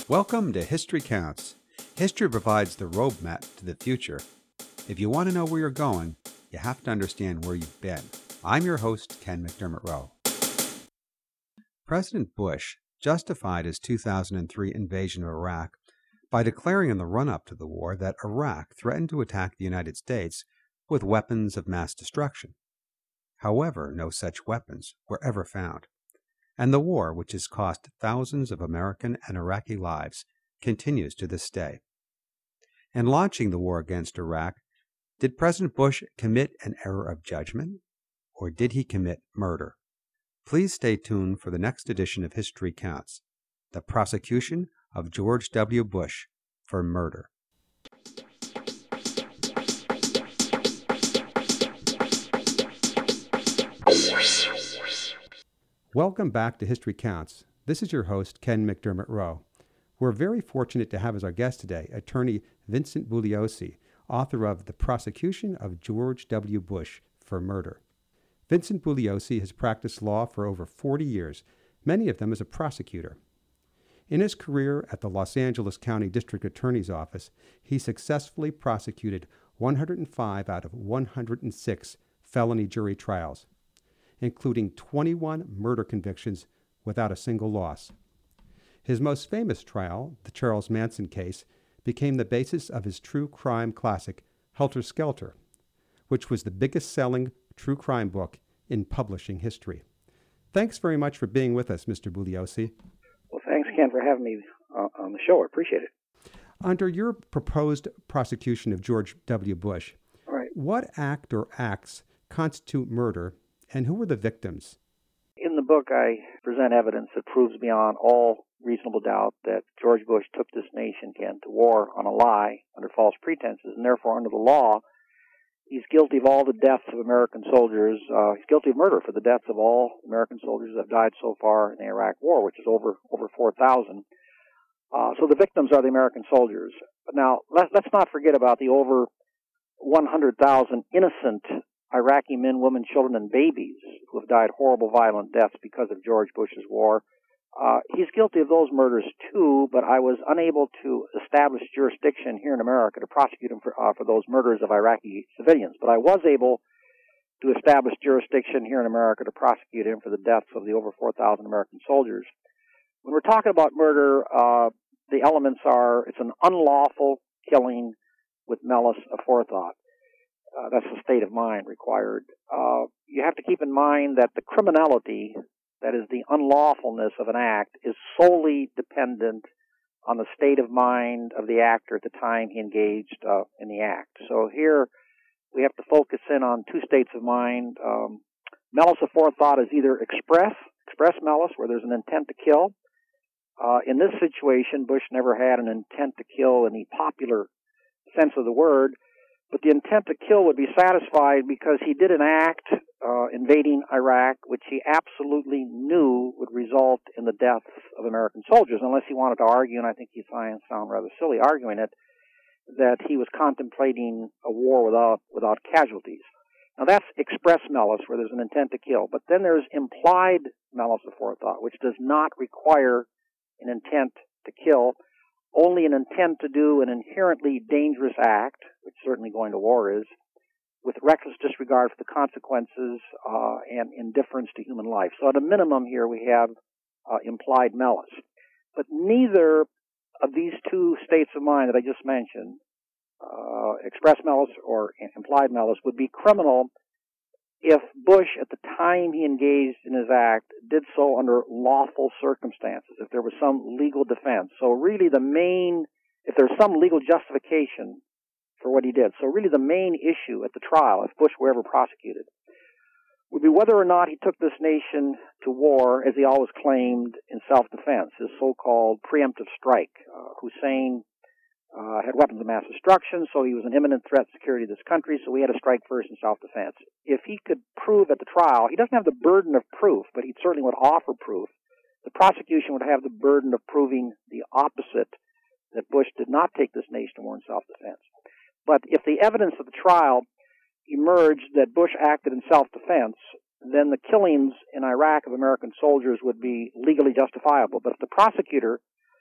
Welcome to History Counts. History provides the roadmap to the future. If you want to know where you're going, you have to understand where you've been. I'm your host, Ken McDermott Rowe. President Bush justified his 2003 invasion of Iraq by declaring in the run-up to the war that Iraq threatened to attack the United States with weapons of mass destruction. However, no such weapons were ever found. And the war, which has cost thousands of American and Iraqi lives, continues to this day. In launching the war against Iraq, did President Bush commit an error of judgment, or did he commit murder? Please stay tuned for the next edition of History Counts, the prosecution of George W. Bush for murder. Welcome back to History Counts. This is your host, Ken McDermott Rowe. We're very fortunate to have as our guest today attorney Vincent Bugliosi, author of The Prosecution of George W. Bush for Murder. Vincent Bugliosi has practiced law for over 40 years, many of them as a prosecutor. In his career at the Los Angeles County District Attorney's Office, he successfully prosecuted 105 out of 106 felony jury trials, including 21 murder convictions without a single loss. His most famous trial, the Charles Manson case, became the basis of his true crime classic, Helter Skelter, which was the biggest-selling true crime book in publishing history. Thanks very much for being with us, Mr. Bugliosi. Well, thanks, Ken, for having me on the show. I appreciate it. Under your proposed prosecution of George W. Bush, Right. What act or acts constitute murder, and who were the victims? In the book, I present evidence that proves beyond all reasonable doubt that George Bush took this nation, Ken, to war on a lie under false pretenses, and therefore, under the law, he's guilty of all the deaths of American soldiers. He's guilty of murder for the deaths of all American soldiers that have died so far in the Iraq War, which is over 4,000. So the victims are the American soldiers. But now, let's not forget about the over 100,000 innocent Iraqi men, women, children, and babies who have died horrible, violent deaths because of George Bush's war. He's guilty of those murders too, but I was unable to establish jurisdiction here in America to prosecute him for those murders of Iraqi civilians. But I was able to establish jurisdiction here in America to prosecute him for the deaths of the over 4,000 American soldiers. When we're talking about murder, the elements are, it's an unlawful killing with malice aforethought. That's the state of mind required. You have to keep in mind that the criminality, that is the unlawfulness of an act, is solely dependent on the state of mind of the actor at the time he engaged in the act. So here we have to focus in on two states of mind. Malice aforethought is either express malice, where there's an intent to kill. In this situation, Bush never had an intent to kill in the popular sense of the word, but the intent to kill would be satisfied because he did an act invading Iraq, which he absolutely knew would result in the deaths of American soldiers, unless he wanted to argue, and I think he sound rather silly arguing it, that he was contemplating a war without casualties. Now that's express malice, where there's an intent to kill. But then there's implied malice aforethought, which does not require an intent to kill, only an intent to do an inherently dangerous act, which certainly going to war is, with reckless disregard for the consequences and indifference to human life. So at a minimum here we have implied malice. But neither of these two states of mind that I just mentioned, express malice or implied malice, would be criminal if Bush, at the time he engaged in his act, did so under lawful circumstances, if there was some legal defense. So really if there's some legal justification for what he did. So really the main issue at the trial, if Bush were ever prosecuted, would be whether or not he took this nation to war, as he always claimed, in self-defense, his so-called preemptive strike. Hussein had weapons of mass destruction, so he was an imminent threat to security of this country, so we had to strike first in self-defense. If he could prove at the trial, he doesn't have the burden of proof, but he certainly would offer proof. The prosecution would have the burden of proving the opposite, that Bush did not take this nation to war in self-defense. But if the evidence of the trial emerged that Bush acted in self-defense, then the killings in Iraq of American soldiers would be legally justifiable. But if the prosecutor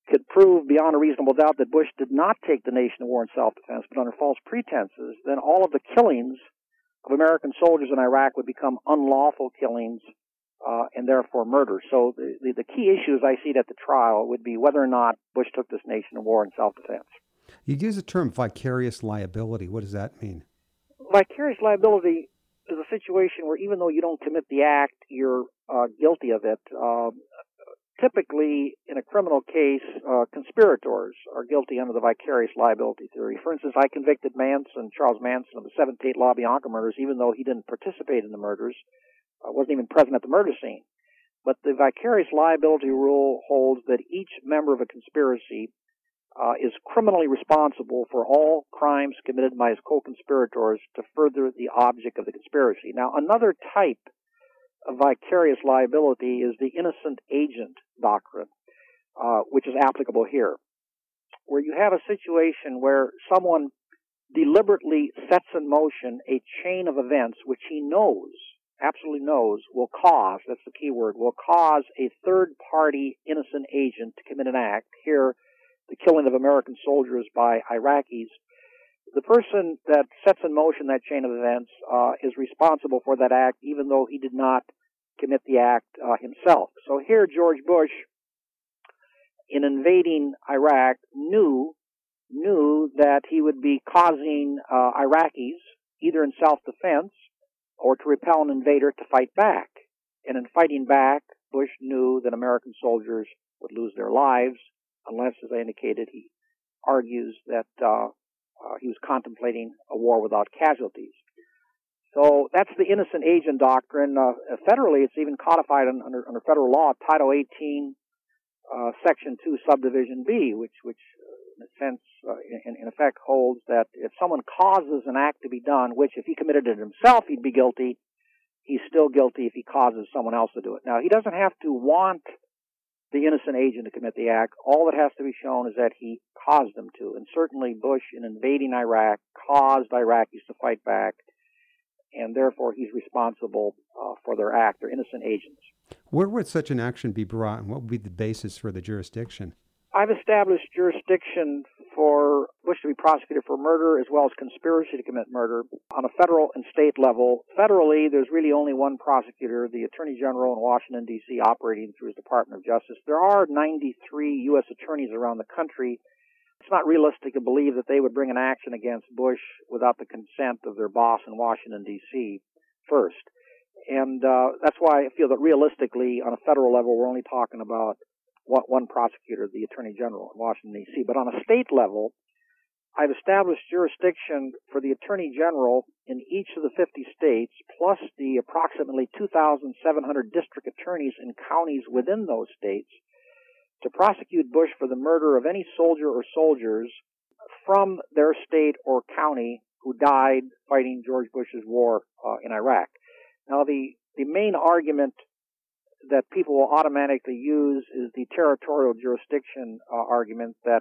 could prove beyond a reasonable doubt that Bush did not take the nation to war in self-defense, but under false pretenses, then all of the killings of American soldiers in Iraq would become unlawful killings and therefore murder. So the key issues I see at the trial would be whether or not Bush took this nation to war in self-defense. You use the term vicarious liability. What does that mean? Vicarious liability is a situation where even though you don't commit the act, you're guilty of it. Typically, in a criminal case, conspirators are guilty under the vicarious liability theory. For instance, I convicted Charles Manson, of the 7th-8 LaBianca murders, even though he didn't participate in the murders, wasn't even present at the murder scene. But the vicarious liability rule holds that each member of a conspiracy is criminally responsible for all crimes committed by his co-conspirators to further the object of the conspiracy. Now, another type of vicarious liability is the innocent agent doctrine, which is applicable here, where you have a situation where someone deliberately sets in motion a chain of events which he knows, absolutely knows, will cause, that's the key word, will cause a third-party innocent agent to commit an act, here the killing of American soldiers by Iraqis. The person that sets in motion that chain of events is responsible for that act, even though he did not commit the act himself. So here George Bush, in invading Iraq, knew that he would be causing Iraqis, either in self-defense or to repel an invader, to fight back. And in fighting back, Bush knew that American soldiers would lose their lives, unless, as I indicated, he argues that he was contemplating a war without casualties. So that's the innocent agent doctrine. Federally, it's even codified under federal law, Title 18, Section 2, Subdivision B, which in a sense, in effect, holds that if someone causes an act to be done, which if he committed it himself, he'd be guilty, he's still guilty if he causes someone else to do it. Now, he doesn't have to want the innocent agent to commit the act. All that has to be shown is that he caused them to. And certainly Bush, in invading Iraq, caused Iraqis to fight back, and therefore he's responsible for their act. They're innocent agents. Where would such an action be brought, and what would be the basis for the jurisdiction? I've established jurisdiction for Bush to be prosecuted for murder as well as conspiracy to commit murder on a federal and state level. Federally, there's really only one prosecutor, the Attorney General in Washington, D.C., operating through his Department of Justice. There are 93 U.S. attorneys around the country. It's not realistic to believe that they would bring an action against Bush without the consent of their boss in Washington, D.C. first. And that's why I feel that realistically, on a federal level, we're only talking about one prosecutor, the Attorney General in Washington, D.C. But on a state level, I've established jurisdiction for the Attorney General in each of the 50 states, plus the approximately 2,700 district attorneys in counties within those states, to prosecute Bush for the murder of any soldier or soldiers from their state or county who died fighting George Bush's war in Iraq. Now, the main argument that people will automatically use is the territorial jurisdiction argument that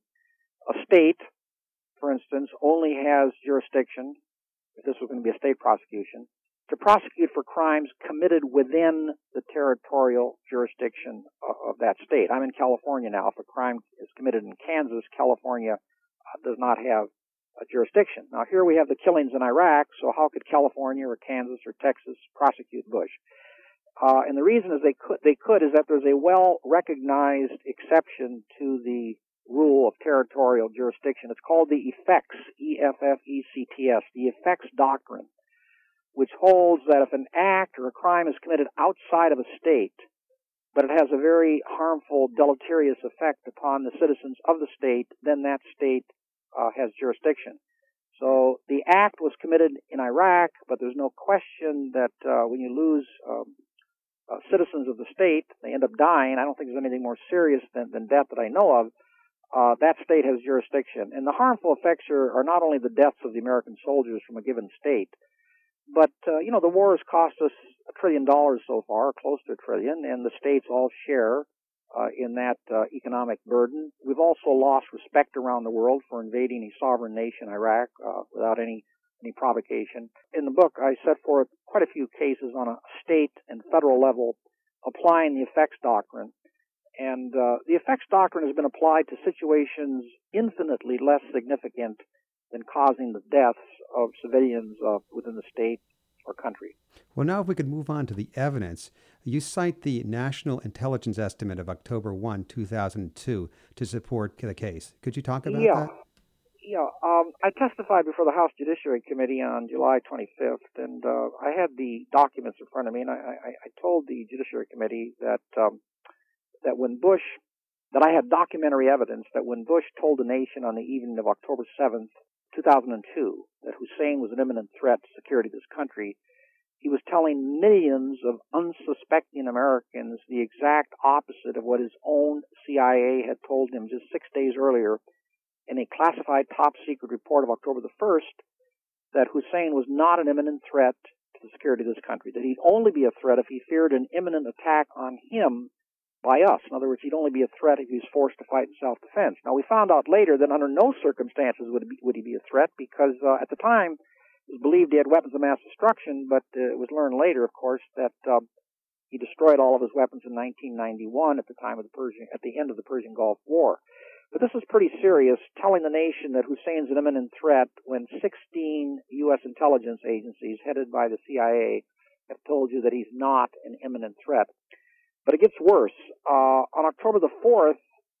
a state, for instance, only has jurisdiction, if this was going to be a state prosecution, to prosecute for crimes committed within the territorial jurisdiction of that state. I'm in California now. If a crime is committed in Kansas, California does not have a jurisdiction. Now, here we have the killings in Iraq, so how could California or Kansas or Texas prosecute Bush? And the reason is they could is that there's a well-recognized exception to the rule of territorial jurisdiction. It's called the effects, E-F-F-E-C-T-S, the effects doctrine, which holds that if an act or a crime is committed outside of a state, but it has a very harmful, deleterious effect upon the citizens of the state, then that state has jurisdiction. So the act was committed in Iraq, but there's no question that when you lose citizens of the state, they end up dying. I don't think there's anything more serious than death that I know of. That state has jurisdiction. And the harmful effects are not only the deaths of the American soldiers from a given state, but, the war has cost us $1 trillion so far, close to $1 trillion, and the states all share in that economic burden. We've also lost respect around the world for invading a sovereign nation, Iraq, without any provocation. In the book, I set forth quite a few cases on a state and federal level applying the effects doctrine. And the effects doctrine has been applied to situations infinitely less significant than causing the deaths of civilians within the state or country. Well, now if we could move on to the evidence. You cite the National Intelligence Estimate of October 1, 2002 to support the case. Could you talk about that? Yeah. I testified before the House Judiciary Committee on July 25th, and I had the documents in front of me, and I told the Judiciary Committee that that I had documentary evidence that when Bush told the nation on the evening of October 7th, 2002, that Hussein was an imminent threat to security of this country, he was telling millions of unsuspecting Americans the exact opposite of what his own CIA had told him just 6 days earlier in a classified top-secret report of October the 1st, that Hussein was not an imminent threat to the security of this country, that he'd only be a threat if he feared an imminent attack on him by us. In other words, he'd only be a threat if he was forced to fight in self-defense. Now, we found out later that under no circumstances would he be a threat, because at the time it was believed he had weapons of mass destruction, but it was learned later, of course, that he destroyed all of his weapons in 1991 at the end of the Persian Gulf War. But this is pretty serious, telling the nation that Hussein's an imminent threat when 16 U.S. intelligence agencies headed by the CIA have told you that he's not an imminent threat. But it gets worse. On October the 4th,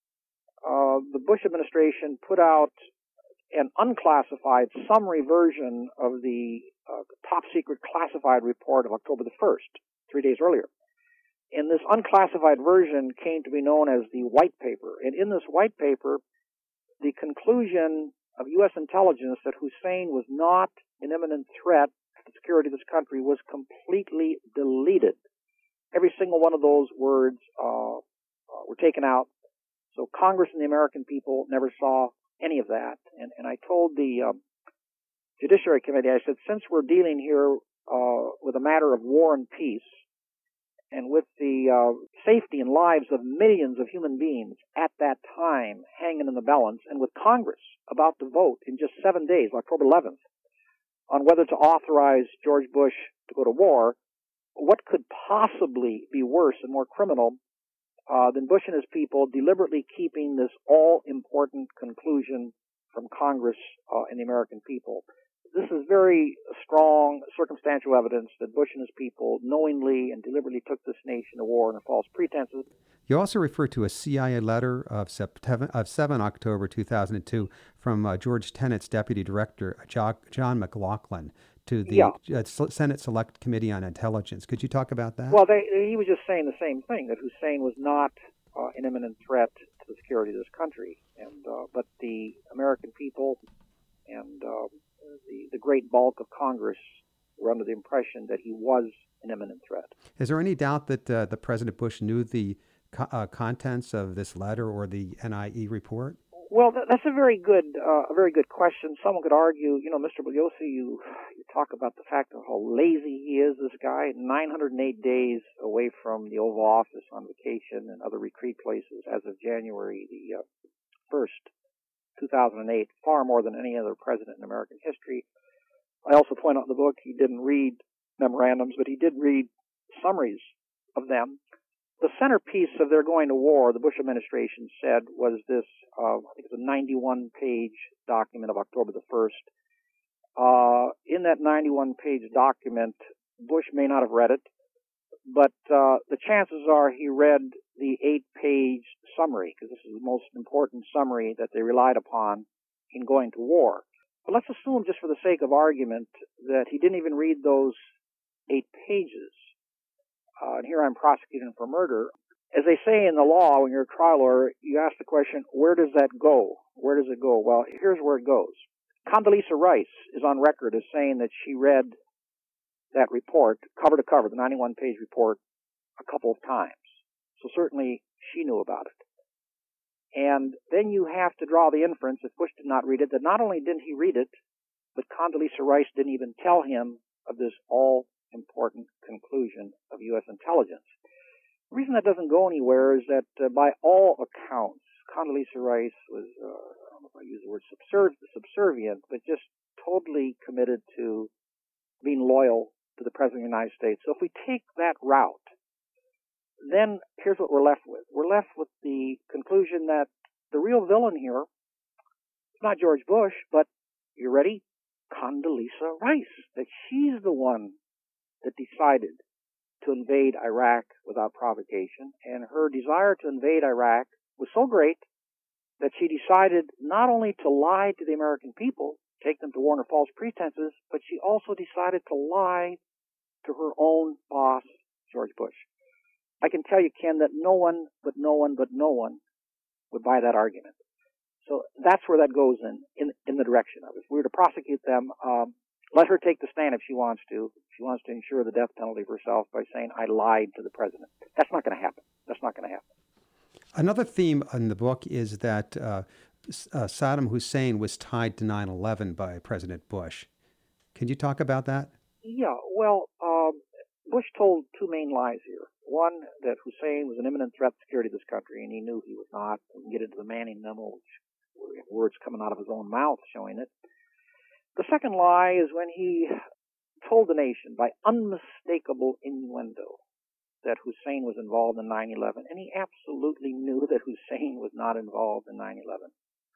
the Bush administration put out an unclassified summary version of the top-secret classified report of October the 1st, 3 days earlier. And this unclassified version came to be known as the White Paper. And in this White Paper, the conclusion of U.S. intelligence that Hussein was not an imminent threat to the security of this country was completely deleted. Every single one of those words were taken out. So Congress and the American people never saw any of that. And I told the Judiciary Committee, I said, since we're dealing here with a matter of war and peace, and with the safety and lives of millions of human beings at that time hanging in the balance, and with Congress about to vote in just 7 days, October 11th, on whether to authorize George Bush to go to war, what could possibly be worse and more criminal than Bush and his people deliberately keeping this all-important conclusion from Congress and the American people? This is very strong circumstantial evidence that Bush and his people knowingly and deliberately took this nation to war under false pretenses. You also refer to a CIA letter of 7 October 2002 from George Tenet's Deputy Director, John McLaughlin, to the Senate Select Committee on Intelligence. Could you talk about that? Well, he was just saying the same thing, that Hussein was not an imminent threat to the security of this country. But the American people and the great bulk of Congress were under the impression that he was an imminent threat. Is there any doubt that the President Bush knew the contents of this letter or the NIE report? Well, that's a very good question. Someone could argue, Mr. Bugliosi, you talk about the fact of how lazy he is, this guy, 908 days away from the Oval Office on vacation and other retreat places as of January the 1st, 2008, far more than any other president in American history. I also point out in the book he didn't read memorandums, but he did read summaries of them. The centerpiece of their going to war, the Bush administration said, was this, I think it's a 91-page document of October the 1st. In that 91-page document, Bush may not have read it, but the chances are he read the 8-page summary, because this is the most important summary that they relied upon in going to war. But let's assume, just for the sake of argument, that he didn't even read those 8 pages. And here I'm prosecuting for murder. As they say in the law, when you're a trial lawyer, you ask the question, where does that go? Where does it go? Well, here's where it goes. Condoleezza Rice is on record as saying that she read that report, cover to cover, the 91-page report, a couple of times. So certainly she knew about it. And then you have to draw the inference, if Bush did not read it, that not only didn't he read it, but Condoleezza Rice didn't even tell him of this all-important conclusion of U.S. intelligence. The reason that doesn't go anywhere is that by all accounts, Condoleezza Rice was, I don't know if I use the word subservient, but just totally committed to being loyal to the President of the United States. So if we take that route, then here's what we're left with. We're left with the conclusion that the real villain here is not George Bush, but, you ready? Condoleezza Rice. That she's the one that decided to invade Iraq without provocation, and her desire to invade Iraq was so great that she decided not only to lie to the American people, take them to war under false pretenses, but she also decided to lie to her own boss, George Bush. I can tell you, Ken, that no one would buy that argument. So that's where that goes in the direction of it. If we were to prosecute them, let her take the stand if she wants to. If she wants to ensure the death penalty for herself by saying, I lied to the president. That's not going to happen. That's not going to happen. Another theme in the book is that Saddam Hussein was tied to 9/11 by President Bush. Can you talk about that? Yeah, well, Bush told two main lies here. One, that Hussein was an imminent threat to the security of this country, and he knew he was not. We can get into the Manning memo, which were words coming out of his own mouth showing it. The second lie is when he told the nation by unmistakable innuendo that Hussein was involved in 9/11, and he absolutely knew that Hussein was not involved in 9/11.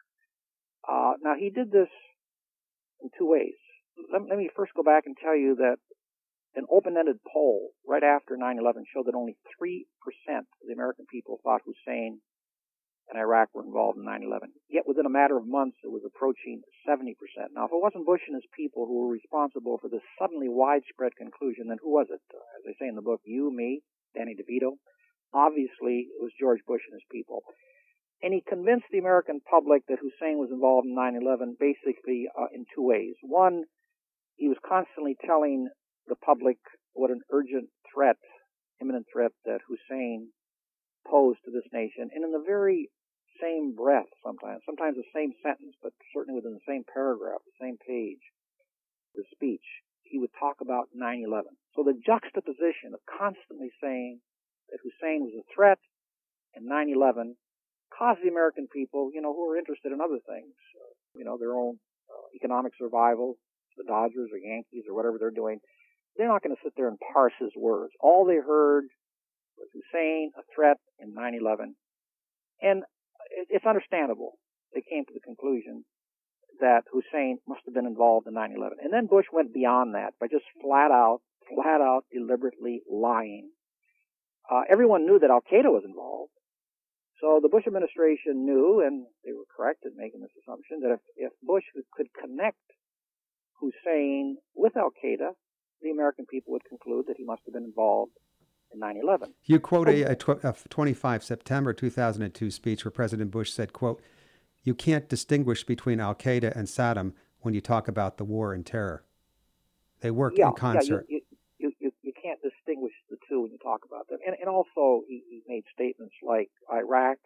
Now, he did this in two ways. Let me first go back and tell you that an open-ended poll right after 9/11 showed that only 3% of the American people thought Hussein and Iraq were involved in 9/11. Yet within a matter of months, it was approaching 70%. Now, if it wasn't Bush and his people who were responsible for this suddenly widespread conclusion, then who was it? As I say in the book, you, me, Danny DeVito. Obviously, it was George Bush and his people. And he convinced the American public that Hussein was involved in 9/11 basically in two ways. One, he was constantly telling the public what an urgent threat, imminent threat that Hussein posed to this nation. And in the very same breath sometimes the same sentence, but certainly within the same paragraph, the same page, the speech, he would talk about 9/11. So the juxtaposition of constantly saying that Hussein was a threat and 9/11 caused the American people, who were interested in other things, their own economic survival, the Dodgers or Yankees or whatever they're doing. They're not going to sit there and parse his words. All they heard was Hussein, a threat, and 9/11. And it's understandable. They came to the conclusion that Hussein must have been involved in 9/11. And then Bush went beyond that by just flat out, deliberately lying. Everyone knew that Al-Qaeda was involved. So the Bush administration knew, and they were correct in making this assumption, that if Bush could connect Hussein with Al-Qaeda, the American people would conclude that he must have been involved in 9/11. You quote a 25 September 2002 speech where President Bush said, quote, "You can't distinguish between Al-Qaeda and Saddam when you talk about the war and terror. They work in concert." Yeah, you can't distinguish the two when you talk about them. And also he made statements like Iraq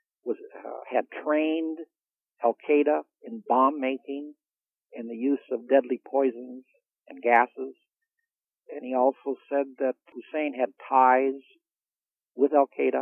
had trained Al-Qaeda in bomb making and the use of deadly poisons and gases. And he also said that Hussein had ties with Al-Qaeda.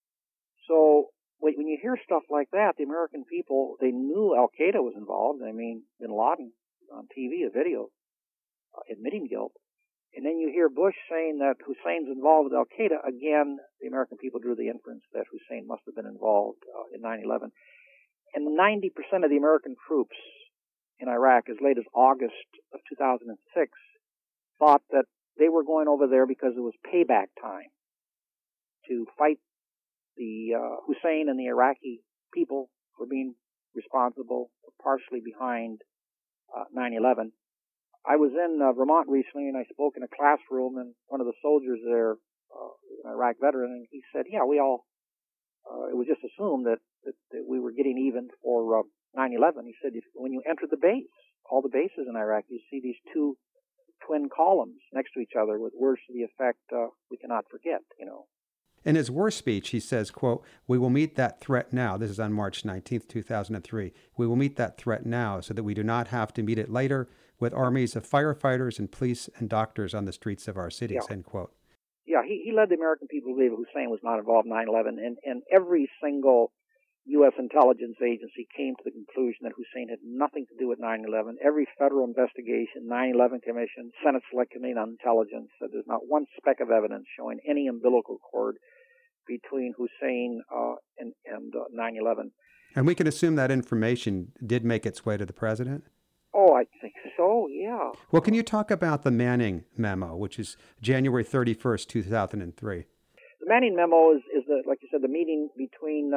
So when you hear stuff like that, the American people, they knew Al-Qaeda was involved. I mean, bin Laden on TV, a video admitting guilt. And then you hear Bush saying that Hussein's involved with Al-Qaeda. Again, the American people drew the inference that Hussein must have been involved in 9/11. And 90% of the American troops in Iraq, as late as August of 2006, thought that they were going over there because it was payback time to fight the Hussein and the Iraqi people for being responsible, or partially behind 9/11. I was in Vermont recently, and I spoke in a classroom, and one of the soldiers there, an Iraq veteran, and he said, "Yeah, we all it was just assumed that we were getting even for 9/11." He said, "When you enter the base, all the bases in Iraq, you see these two twin columns next to each other with words to the effect, we cannot forget." In his war speech, he says, quote, "We will meet that threat now." This is on March 19th, 2003. "We will meet that threat now so that we do not have to meet it later with armies of firefighters and police and doctors on the streets of our cities," end quote. Yeah, he led the American people to believe Hussein was not involved in 9/11, and every single U.S. intelligence agency came to the conclusion that Hussein had nothing to do with 9/11. Every federal investigation, 9/11 Commission, Senate Select Committee on Intelligence said there's not one speck of evidence showing any umbilical cord between Hussein and 9/11. And we can assume that information did make its way to the president? Oh, I think so, yeah. Well, can you talk about the Manning memo, which is January 31st, 2003? The Manning memo is like you said, the meeting between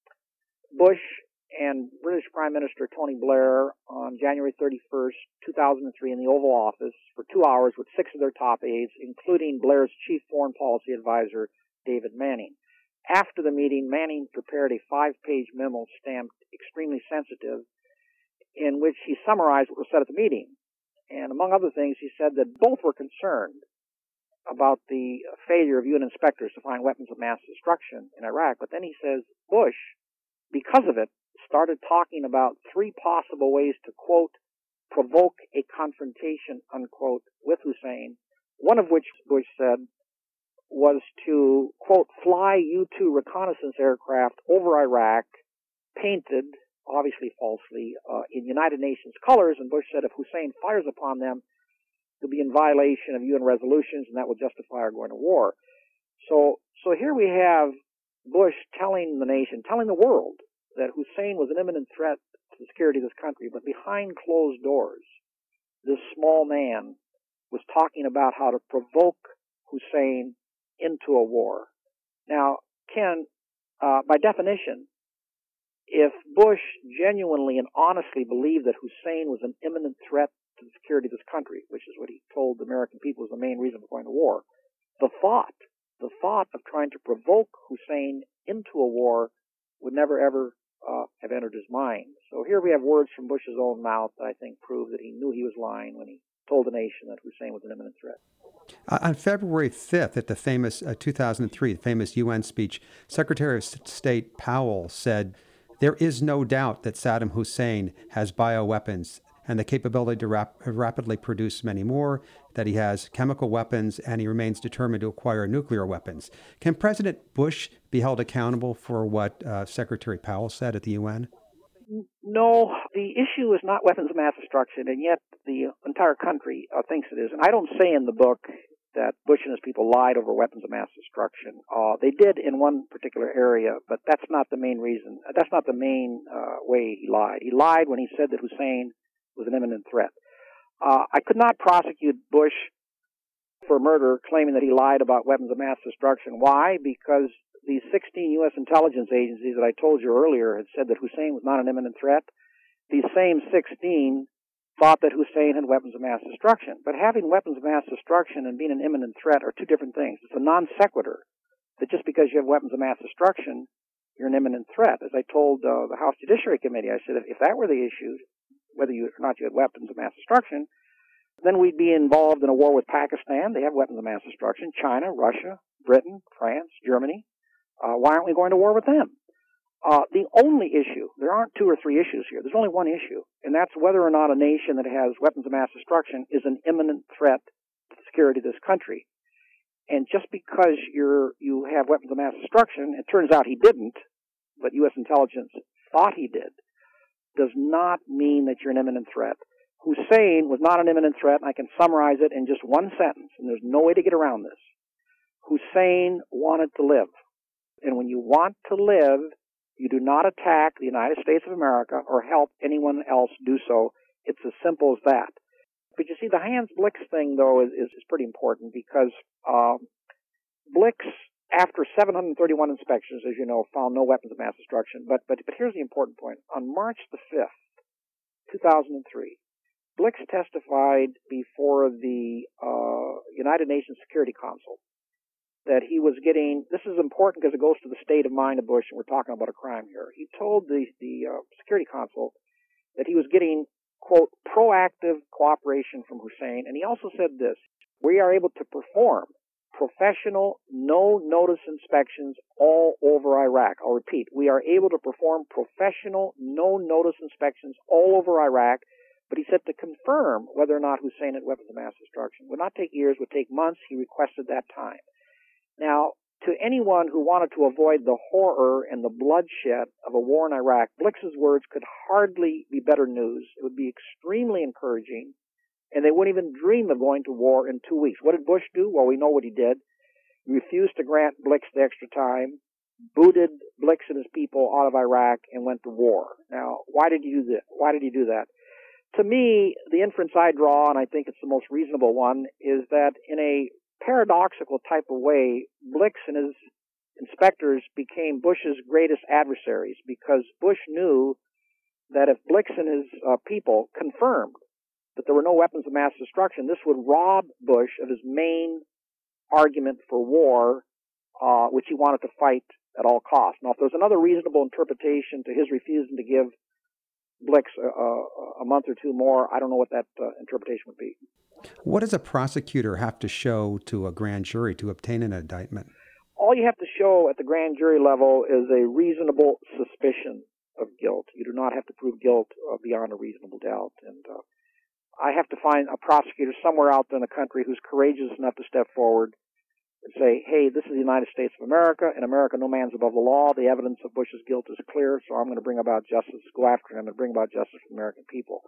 Bush and British Prime Minister Tony Blair on January 31st, 2003 in the Oval Office for 2 hours with 6 of their top aides, including Blair's chief foreign policy advisor, David Manning. After the meeting, Manning prepared a 5-page memo stamped extremely sensitive in which he summarized what was said at the meeting. And among other things, he said that both were concerned about the failure of UN inspectors to find weapons of mass destruction in Iraq. But then he says Bush, because of it, started talking about 3 possible ways to, quote, provoke a confrontation, unquote, with Hussein, one of which Bush said was to, quote, fly U-2 reconnaissance aircraft over Iraq, painted, obviously falsely, in United Nations colors. And Bush said if Hussein fires upon them, it'll be in violation of UN resolutions, and that will justify our going to war. So here we have Bush telling the nation, telling the world, that Hussein was an imminent threat to the security of this country, but behind closed doors, this small man was talking about how to provoke Hussein into a war. Now, Ken, by definition, if Bush genuinely and honestly believed that Hussein was an imminent threat to the security of this country, which is what he told the American people was the main reason for going to war, the thought of trying to provoke Hussein into a war would never ever have entered his mind. So here we have words from Bush's own mouth that I think prove that he knew he was lying when he told the nation that Hussein was an imminent threat. On February 5th, at the famous 2003 famous UN speech, Secretary of State Powell said, "There is no doubt that Saddam Hussein has bioweapons and the capability to rapidly produce many more, that he has chemical weapons, and he remains determined to acquire nuclear weapons." Can President Bush be held accountable for what Secretary Powell said at the UN? No, the issue is not weapons of mass destruction, and yet the entire country thinks it is. And I don't say in the book that Bush and his people lied over weapons of mass destruction. They did in one particular area, but that's not the main reason. That's not the main way he lied. He lied when he said that Hussein was an imminent threat. I could not prosecute Bush for murder claiming that he lied about weapons of mass destruction. Why? Because these 16 U.S. intelligence agencies that I told you earlier had said that Hussein was not an imminent threat. These same 16 thought that Hussein had weapons of mass destruction. But having weapons of mass destruction and being an imminent threat are two different things. It's a non sequitur that just because you have weapons of mass destruction, you're an imminent threat. As I told the House Judiciary Committee, I said if that were the issue, whether or not you had weapons of mass destruction, then we'd be involved in a war with Pakistan. They have weapons of mass destruction. China, Russia, Britain, France, Germany. Why aren't we going to war with them? The only issue, there aren't 2 or 3 issues here. There's only one issue, and that's whether or not a nation that has weapons of mass destruction is an imminent threat to the security of this country. And just because you have weapons of mass destruction, it turns out he didn't, but U.S. intelligence thought he did, does not mean that you're an imminent threat. Hussein was not an imminent threat, and I can summarize it in just one sentence, and there's no way to get around this. Hussein wanted to live. And when you want to live, you do not attack the United States of America or help anyone else do so. It's as simple as that. But you see, the Hans Blix thing, though, is pretty important because Blix, after 731 inspections, as you know, found no weapons of mass destruction. But here's the important point. On March the 5th, 2003, Blix testified before the United Nations Security Council that he was getting, this is important because it goes to the state of mind of Bush, and we're talking about a crime here. He told the Security Council that he was getting, quote, proactive cooperation from Hussein, and he also said this: we are able to perform professional, no-notice inspections all over Iraq. I'll repeat, we are able to perform professional, no-notice inspections all over Iraq, but he said to confirm whether or not Hussein had weapons of mass destruction would not take years, would take months. He requested that time. Now, to anyone who wanted to avoid the horror and the bloodshed of a war in Iraq, Blix's words could hardly be better news. It would be extremely encouraging, and they wouldn't even dream of going to war in 2 weeks. What did Bush do? Well, we know what he did. refused to grant Blix the extra time, booted Blix and his people out of Iraq, and went to war. Now, why did he do that? Why did he do that? To me, the inference I draw, and I think it's the most reasonable one, is that in a paradoxical type of way, Blix and his inspectors became Bush's greatest adversaries, because Bush knew that if Blix and his people confirmed that there were no weapons of mass destruction, this would rob Bush of his main argument for war, which he wanted to fight at all costs. Now, if there's another reasonable interpretation to his refusing to give Blix a month or two more, I don't know what that interpretation would be. What does a prosecutor have to show to a grand jury to obtain an indictment? All you have to show at the grand jury level is a reasonable suspicion of guilt. You do not have to prove guilt beyond a reasonable doubt. And I have to find a prosecutor somewhere out there in the country who's courageous enough to step forward and say, hey, this is the United States of America. In America, no man's above the law. The evidence of Bush's guilt is clear, so I'm going to bring about justice, go after him and bring about justice for the American people.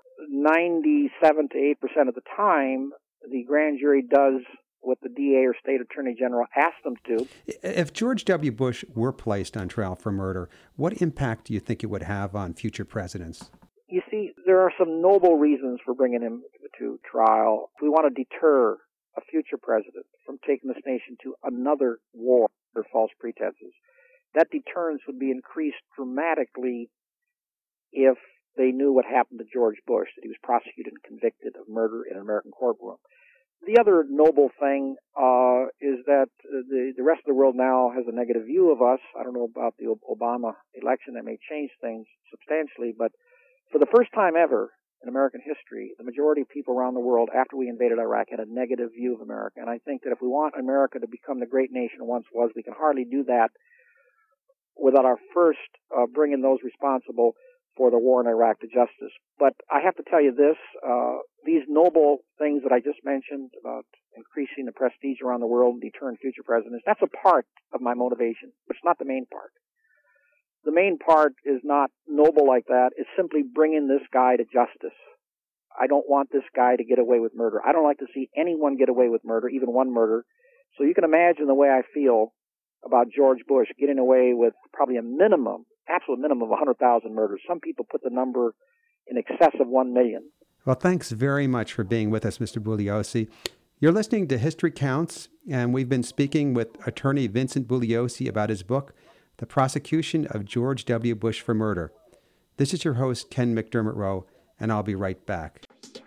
97 to 8% of the time, the grand jury does what the DA or state attorney general asked them to. If George W. Bush were placed on trial for murder, what impact do you think it would have on future presidents? You see, there are some noble reasons for bringing him to trial. If we want to deter a future president from taking this nation to another war under false pretenses, that deterrence would be increased dramatically if they knew what happened to George Bush, that he was prosecuted and convicted of murder in an American courtroom. The other noble thing is that the rest of the world now has a negative view of us. I don't know about the Obama election. That may change things substantially, but for the first time ever in American history, the majority of people around the world after we invaded Iraq had a negative view of America. And I think that if we want America to become the great nation it once was, we can hardly do that without our first bringing those responsible for the war in Iraq to justice. But I have to tell you this, these noble things that I just mentioned about increasing the prestige around the world and deterring future presidents, that's a part of my motivation, but it's not the main part. The main part is not noble like that. It's simply bringing this guy to justice. I don't want this guy to get away with murder. I don't like to see anyone get away with murder, even one murder. So you can imagine the way I feel about George Bush getting away with probably a minimum, absolute minimum of 100,000 murders. Some people put the number in excess of 1 million. Well, thanks very much for being with us, Mr. Bugliosi. You're listening to History Counts, and we've been speaking with attorney Vincent Bugliosi about his book, The Prosecution of George W. Bush for Murder. This is your host, Ken McDermott Rowe, and I'll be right back.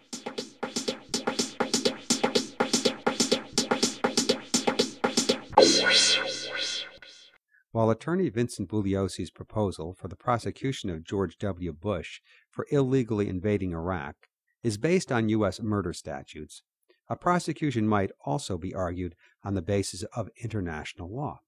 While attorney Vincent Bugliosi's proposal for the prosecution of George W. Bush for illegally invading Iraq is based on U.S. murder statutes, a prosecution might also be argued on the basis of international law.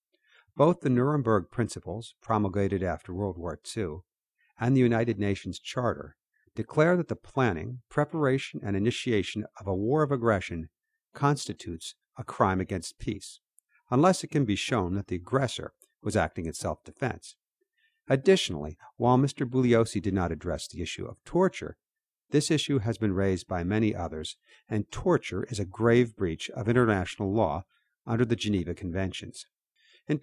Both the Nuremberg Principles, promulgated after World War II, and the United Nations Charter declare that the planning, preparation, and initiation of a war of aggression constitutes a crime against peace, unless it can be shown that the aggressor was acting in self-defense. Additionally, while Mr. Bugliosi did not address the issue of torture, this issue has been raised by many others, and torture is a grave breach of international law under the Geneva Conventions. In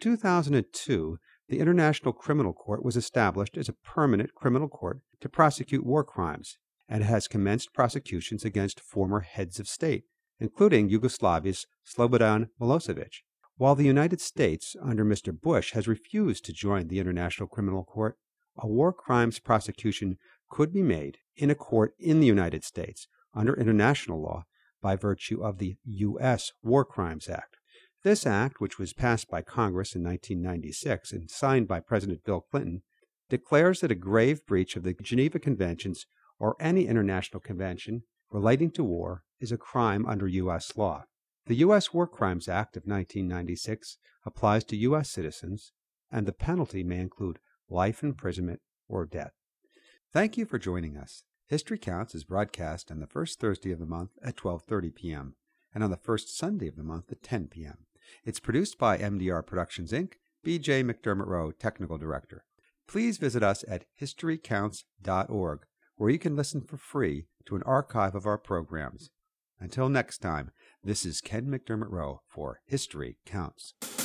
2002, the International Criminal Court was established as a permanent criminal court to prosecute war crimes, and has commenced prosecutions against former heads of state, including Yugoslavia's Slobodan Milosevic. While the United States, under Mr. Bush, has refused to join the International Criminal Court, a war crimes prosecution could be made in a court in the United States under international law by virtue of the U.S. War Crimes Act. This act, which was passed by Congress in 1996 and signed by President Bill Clinton, declares that a grave breach of the Geneva Conventions or any international convention relating to war is a crime under U.S. law. The U.S. War Crimes Act of 1996 applies to U.S. citizens, and the penalty may include life imprisonment or death. Thank you for joining us. History Counts is broadcast on the first Thursday of the month at 12:30 p.m. and on the first Sunday of the month at 10 p.m. It's produced by MDR Productions, Inc., B.J. McDermott Rowe, Technical Director. Please visit us at historycounts.org, where you can listen for free to an archive of our programs. Until next time, This is Ken McDermott Rowe for History Counts.